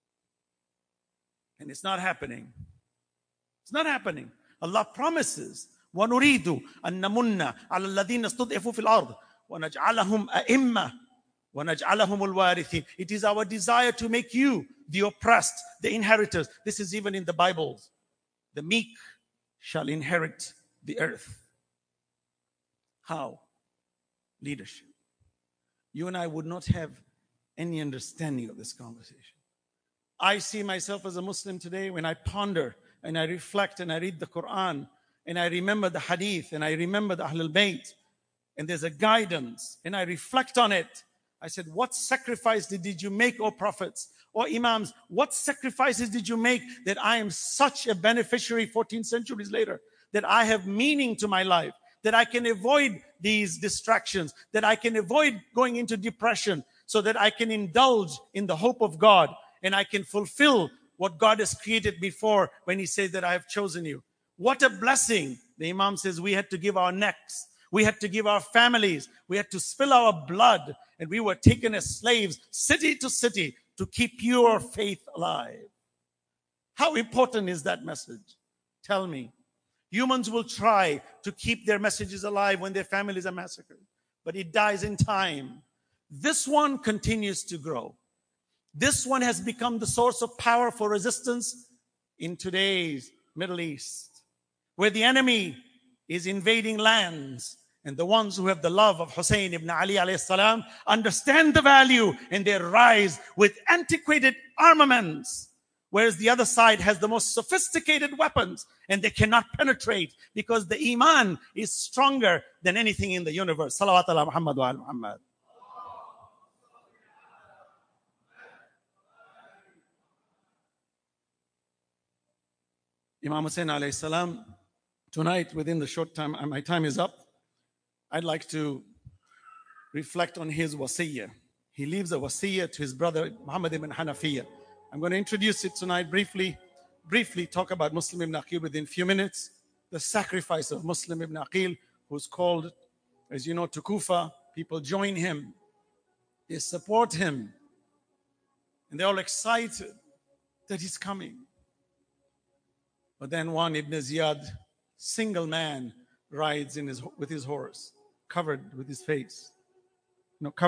And it's not happening. It's not happening. Allah promises, وَنُرِيدُ أَن نَمُنَّ عَلَى الَّذِينَ اسْتُضْعِفُوا فِي الْأَرْضِ وَنَجْعَلَهُمْ أَئِمَّةً وَنَجْعَلَهُمُ الْوَارِثِينَ. It is our desire to make you the oppressed, the inheritors. This is even in the Bible. The meek shall inherit the earth. How? Leadership. You and I would not have any understanding of this conversation. I see myself as a Muslim today when I ponder and I reflect and I read the Quran and I remember the hadith and I remember the Ahlul Bayt, and there's a guidance and I reflect on it. I said, what sacrifice did you make, O prophets, or imams? What sacrifices did you make that I am such a beneficiary 14 centuries later, that I have meaning to my life, that I can avoid these distractions, that I can avoid going into depression, so that I can indulge in the hope of God and I can fulfill what God has created before when He says that I have chosen you. What a blessing. The Imam says we had to give our necks, we had to give our families, we had to spill our blood, and we were taken as slaves city to city to keep your faith alive. How important is that message? Tell me. Humans will try to keep their messages alive when their families are massacred, but it dies in time. This one continues to grow. This one has become the source of power for resistance in today's Middle East, where the enemy is invading lands, and the ones who have the love of Hussein ibn Ali alayhi salam understand the value, and they rise with antiquated armaments, whereas the other side has the most sophisticated weapons and they cannot penetrate because the iman is stronger than anything in the universe. Salawat ala Muhammad wa ala Muhammad. Imam Hussein alayhi salam, tonight, within the short time, my time is up, I'd like to reflect on his wasiyyah. He leaves a wasiyyah to his brother Muhammad ibn Hanafiyyah. I'm going to introduce it tonight briefly talk about Muslim ibn Aqil within a few minutes. The sacrifice of Muslim ibn Aqil, who's called, as you know, to Kufa. People join him, they support him, and they're all excited that he's coming. But then one Ibn Ziyad, single man, rides with his horse, covered with his face. Covered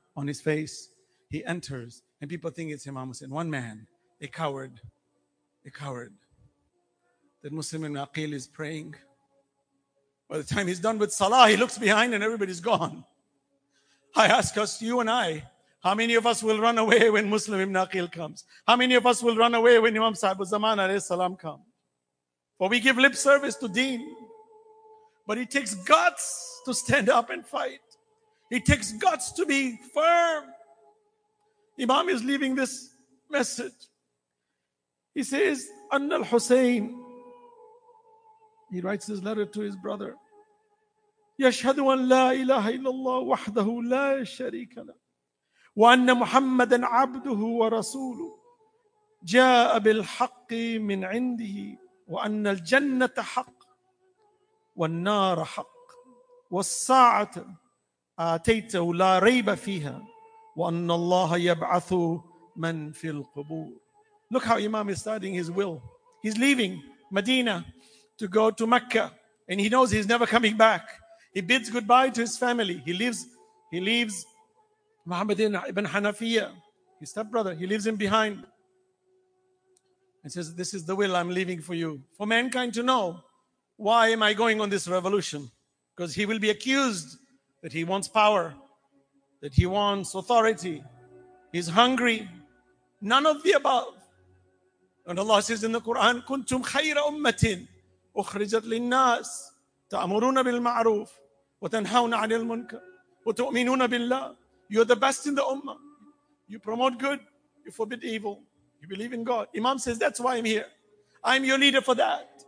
on his face. He enters, and people think it's Imam Hussein. One man, a coward, a coward. That Muslim ibn Aqil is praying. By the time he's done with Salah, he looks behind and everybody's gone. I ask us, you and I, how many of us will run away when Muslim ibn Aqil comes? How many of us will run away when Imam Sahib Zaman alayhi salam comes? For we give lip service to deen. But it takes guts to stand up and fight. It takes guts to be firm. Imam is leaving this message. He says, Anna al-Hussein. He writes his letter to his brother. يشهد أن لا إله إلا الله وحده لا شريك له وأن محمدا عبده ورسوله جاء بالحق من عنده وأن الجنة حق والنار حق والساعة آتيته لا ريب فيها وأن الله يبعث من في القبور. Look how Imam is starting his will. He's leaving Medina to go to Mecca, and he knows he's never coming back. He bids goodbye to his family. He leaves Muhammad ibn Hanafiya, his stepbrother. He leaves him behind and says, this is the will I'm leaving for you. For mankind to know, why am I going on this revolution? Because he will be accused that he wants power, that he wants authority. He's hungry. None of the above. And Allah says in the Quran, كنتم خير أمة أخرجت للناس تأمرون بالمعروف وتنهون عن المنكر وتؤمنون بالله. You're the best in the ummah. You promote good, you forbid evil, you believe in God. Imam says, that's why I'm here. I'm your leader for that.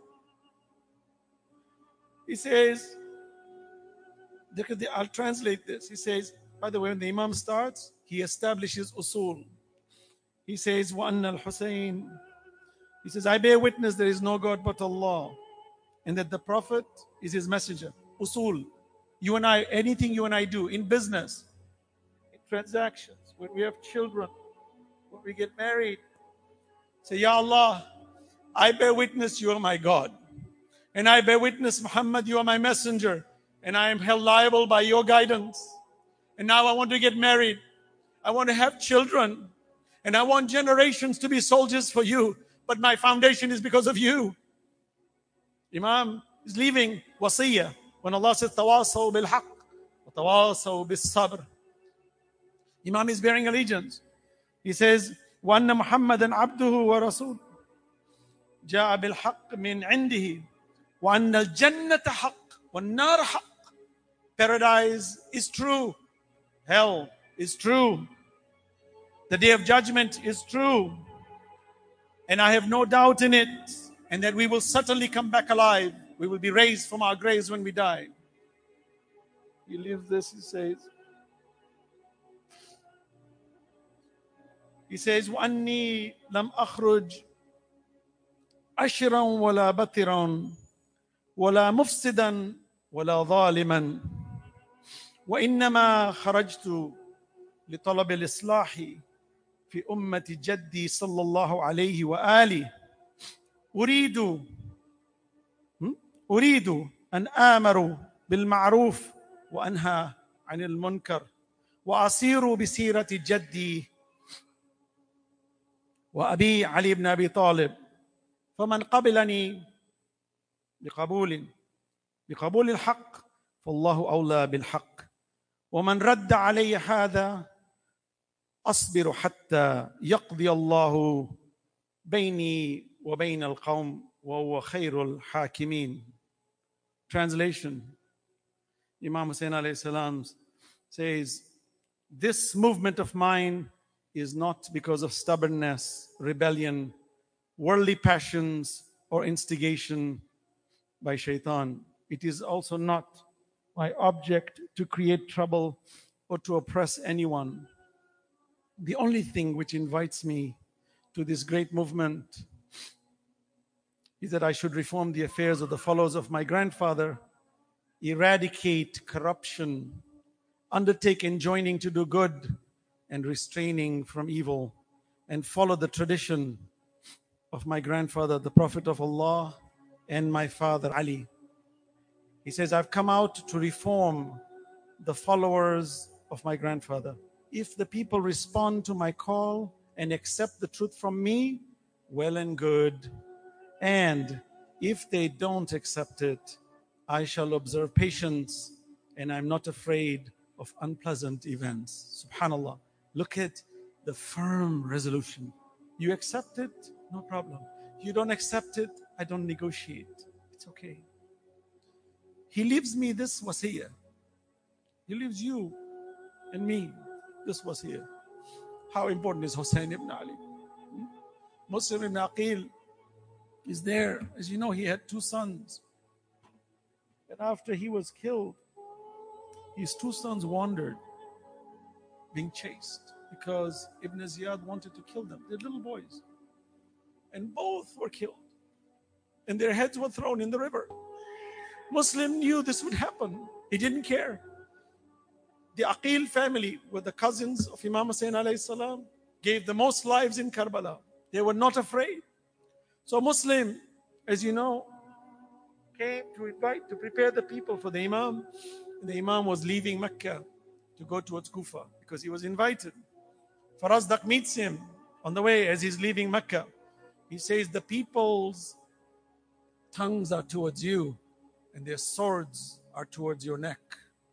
He says, I'll translate this. He says, by the way, when the Imam starts, he establishes usul. He says, وَأَنَّ الْحُسَيْنِ. He says, I bear witness there is no God but Allah, and that the Prophet is his messenger. Usul. You and I, anything you and I do in business, in transactions, when we have children, when we get married, say, Ya Allah, I bear witness you are my God. And I bear witness, Muhammad, you are my messenger. And I am held liable by your guidance. And now I want to get married. I want to have children. And I want generations to be soldiers for you. But my foundation is because of you. Imam is leaving wasiyah. When Allah says, tawasaw bil haqq, wa tawasaw bis sabr. Imam is bearing allegiance. He says, وَأَنَّ مُحَمَّدًا عَبْدُهُ وَرَسُولُهُ جَاءَ بِالْحَقِّ مِنْ عِنْدِهِ وَأَنَّ الْجَنَّةَ حَقٌّ وَالنَّارَ حَقٌّ. Paradise is true. Hell is true. The day of judgment is true. And I have no doubt in it. And that we will certainly come back alive. We will be raised from our graves when we die. He leaves this, he says, وَأَنِّي لَمْ أَخْرُجْ أَشْرًا وَلَا بَطِرًا وَلَا مُفْسِدًا وَلَا ظَالِمًا وَإِنَّمَا خَرَجْتُ لطلب الإصلاح في أمة جدي صلى الله عليه وآله أريد أن آمر بالمعروف وأنهى عن المنكر وأسير بسيرة جدي وأبي علي بن أبي طالب فمن قبلني بقبول الحق فالله أولى بالحق ومن رد علي هذا أصبر حتى يقضي الله بيني وبين القوم وهو خير الحاكمين. Translation. Imam Hussein alayhi salam says, this movement of mine is not because of stubbornness, rebellion, worldly passions, or instigation by shaitan. It is also not my object to create trouble or to oppress anyone. The only thing which invites me to this great movement is that I should reform the affairs of the followers of my grandfather, eradicate corruption, undertake enjoining to do good and restraining from evil, and follow the tradition of my grandfather, the Prophet of Allah, and my father Ali. He says, I've come out to reform the followers of my grandfather, If the people respond to my call and accept the truth from me, well and good. And if they don't accept it, I shall observe patience, and I'm not afraid of unpleasant events. Subhanallah. Look at the firm resolution. You accept it, no problem. You don't accept it, I don't negotiate. It's okay. He leaves me this wasiyah. He leaves you and me this wasiyah. How important is Hussein ibn Ali? Muslim ibn Aqil is there. As you know, he had 2 sons. And after he was killed, his 2 sons wandered, being chased, because Ibn Ziyad wanted to kill them. They're little boys. And both were killed. And their heads were thrown in the river. Muslim knew this would happen. He didn't care. The Aqil family were the cousins of Imam Hussein alayhi salam, gave the most lives in Karbala. They were not afraid. So Muslim, as you know, came to prepare the people for the Imam. The Imam was leaving Mecca to go towards Kufa because he was invited. Farazdak meets him on the way as he's leaving Mecca. He says, the people's tongues are towards you and their swords are towards your neck.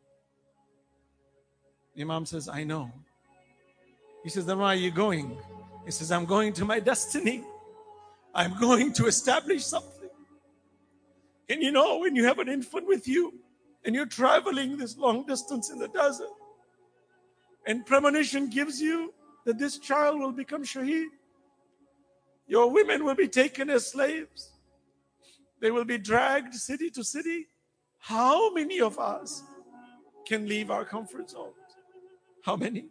The Imam says, I know. He says, then where are you going? He says, I'm going to my destiny. I'm going to establish something. And you know, when you have an infant with you and you're traveling this long distance in the desert and premonition gives you that this child will become shaheed, your women will be taken as slaves. They will be dragged city to city. How many of us can leave our comfort zones? How many?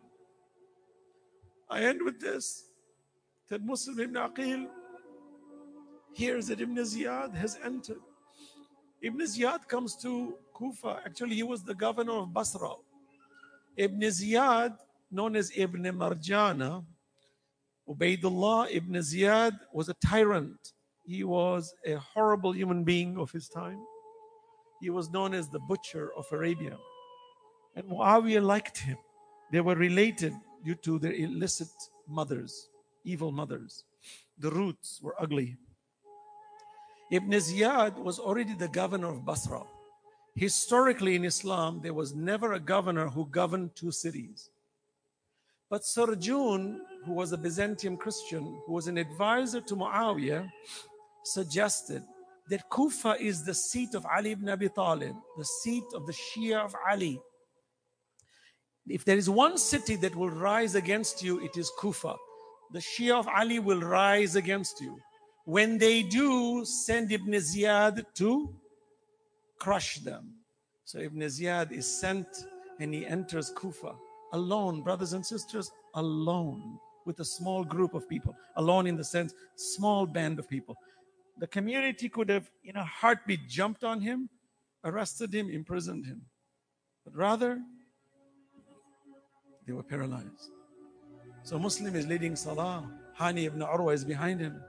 I end with this, that Muslim ibn Aqil hears that Ibn Ziyad has entered. Ibn Ziyad comes to Kufa. Actually, he was the governor of Basra. Ibn Ziyad, known as Ibn Marjana, Ubaidullah ibn Ziyad, was a tyrant. He was a horrible human being of his time. He was known as the butcher of Arabia. And Muawiyah liked him. They were related due to their illicit mothers, evil mothers. The roots were ugly. Ibn Ziyad was already the governor of Basra. Historically in Islam, there was never a governor who governed 2 cities. But Sarjun, who was a Byzantine Christian, who was an advisor to Muawiyah, suggested that Kufa is the seat of Ali ibn Abi Talib, the seat of the Shia of Ali. If there is one city that will rise against you, it is Kufa. The Shia of Ali will rise against you. When they do, send Ibn Ziyad to crush them. So Ibn Ziyad is sent and he enters Kufa alone, brothers and sisters, alone, with a small group of people. Alone in the sense, small band of people. The community could have, in a heartbeat, jumped on him, arrested him, imprisoned him. But rather, they were paralyzed. So Muslim is leading Salah. Hani ibn Urwa is behind him.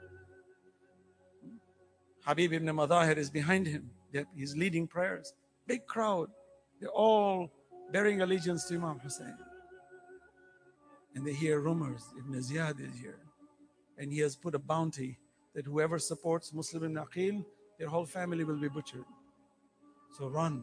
Habib ibn Madahir is behind him. He's leading prayers. Big crowd. They're all bearing allegiance to Imam Hussein. And they hear rumors. Ibn Ziyad is here. And he has put a bounty that whoever supports Muslim ibn Aqil, their whole family will be butchered. So run.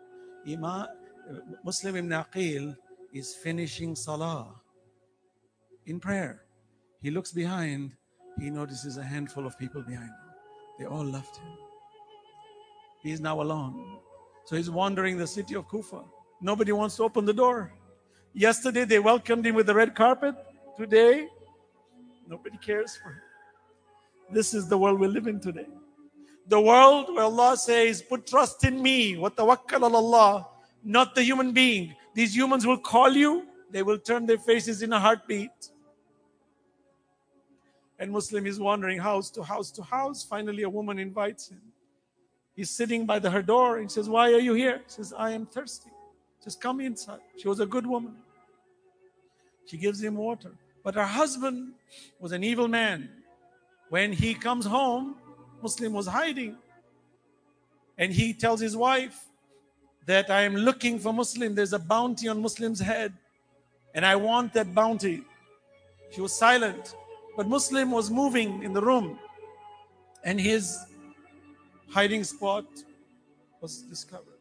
Muslim ibn Aqil is finishing Salah in prayer. He looks behind. He notices a handful of people behind him. They all left him. He is now alone. So he's wandering the city of Kufa. Nobody wants to open the door. Yesterday they welcomed him with the red carpet. Today, nobody cares for him. This is the world we live in today. The world where Allah says, put trust in me, وَتَوَكَّلَ عَلَى اللَّهِ, not the human being. These humans will call you, they will turn their faces in a heartbeat. And Muslim is wandering house to house to house. Finally, a woman invites him. He's sitting by her door and says, why are you here? He says, I am thirsty. He says, come inside. She was a good woman. She gives him water. But her husband was an evil man. When he comes home, Muslim was hiding. And he tells his wife that I am looking for Muslim. There's a bounty on Muslim's head. and I want that bounty. She was silent, but Muslim was moving in the room, and his hiding spot was discovered.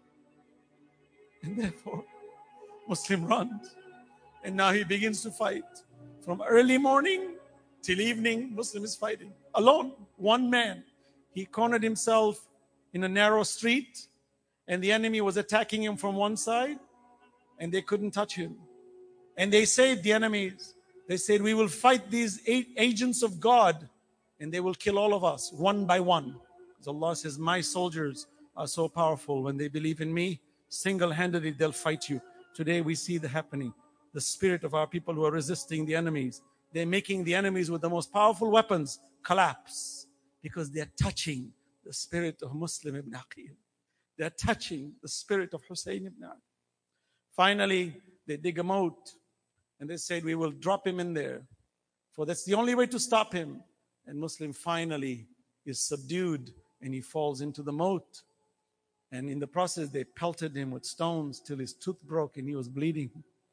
And therefore, Muslim runs. And now he begins to fight. From early morning till evening, Muslim is fighting. Alone, one man. He cornered himself in a narrow street, and the enemy was attacking him from one side, and they couldn't touch him. And they said, the enemies, they said, we will fight these agents of God, and they will kill all of us, one by one. Because Allah says, my soldiers are so powerful. When they believe in me, single-handedly they'll fight you. Today we see the happening. The spirit of our people who are resisting the enemies. They're making the enemies with the most powerful weapons collapse, because they're touching the spirit of Muslim ibn Aqil. They're touching the spirit of Hussein ibn Aqil. Finally, they dig him out, and they said, we will drop him in there, for that's the only way to stop him. And Muslim finally is subdued, and he falls into the moat. And in the process, they pelted him with stones till his tooth broke and he was bleeding.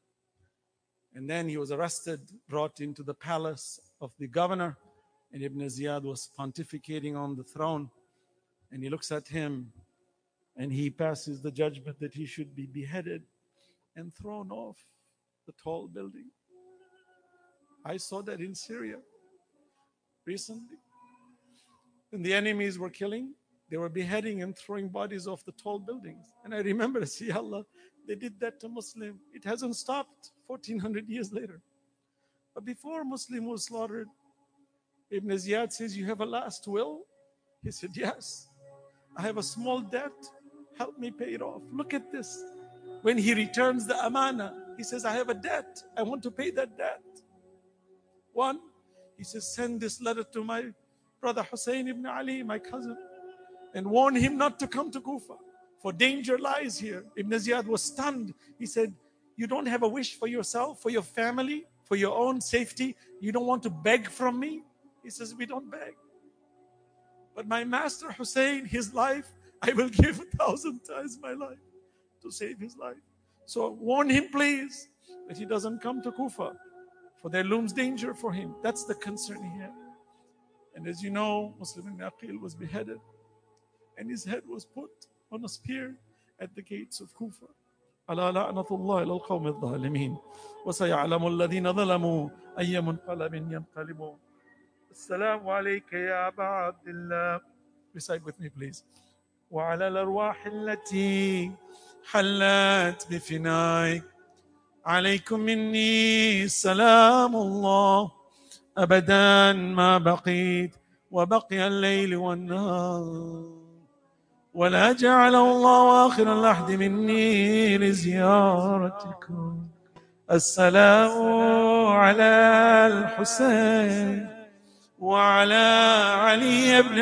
And then he was arrested, brought into the palace of the governor, and Ibn Ziyad was pontificating on the throne. And he looks at him, and he passes the judgment that he should be beheaded and thrown off the tall building. I saw that in Syria recently. When the enemies were killing, they were beheading and throwing bodies off the tall buildings. And I remember, see Allah, they did that to Muslim. It hasn't stopped 1400 years later. But before Muslim was slaughtered, Ibn Ziyad says, you have a last will? He said, yes. I have a small debt. Help me pay it off. Look at this. When he returns the amana, he says, I have a debt. I want to pay that debt. One, he says, send this letter to my brother Hussein ibn Ali, my cousin, and warn him not to come to Kufa, for danger lies here. Ibn Ziyad was stunned. He said, you don't have a wish for yourself, for your family, for your own safety? You don't want to beg from me? He says, we don't beg. But my master Hussein, his life, I will give 1,000 times my life to save his life. So warn him, please, that he doesn't come to Kufa, for there looms danger for him. That's the concern he had. And as you know, Muslim ibn Aqil was beheaded, and his head was put on a spear at the gates of Kufa. ألا لعنة الله إلى القوم الظالمين وسيعلم الذين ظلموا أي منقلب ينقلبون. السلام عليك يا أبا عبد الله. Recite with me, please. وعلى الأرواح التي حلت بفنائك عليكم مني سلام الله أبدا ما بقيت وبقي الليل والنهار ولا جعل الله آخر العهد مني لزيارتكم. السلام على الحسين وعلى علي بن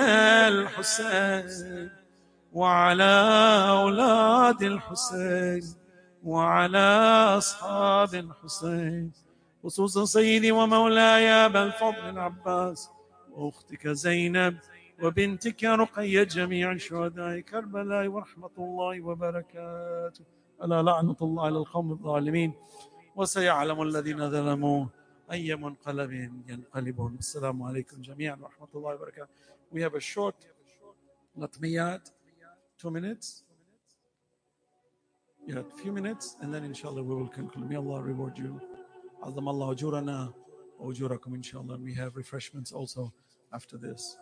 الحسين وعلى أولاد الحسين وعلى أصحاب الحسين، خصوصا سيدي ومولاي أبا الفضل العباس وأختك زينب وبنتك رقية، جميع شهداء كربلاء، ورحمة الله وبركاته. ألا لعنة الله على القوم الظالمين وسيعلم الذين ظلموا أي منقلب ينقلبون. السلام عليكم جميعا ورحمة الله وبركاته. We have a short latmiyat, 2 minutes. Yeah, a few minutes, and then inshallah we will conclude. May Allah reward you. عظم الله أجورنا وأجوركم inshallah. We have refreshments also after this.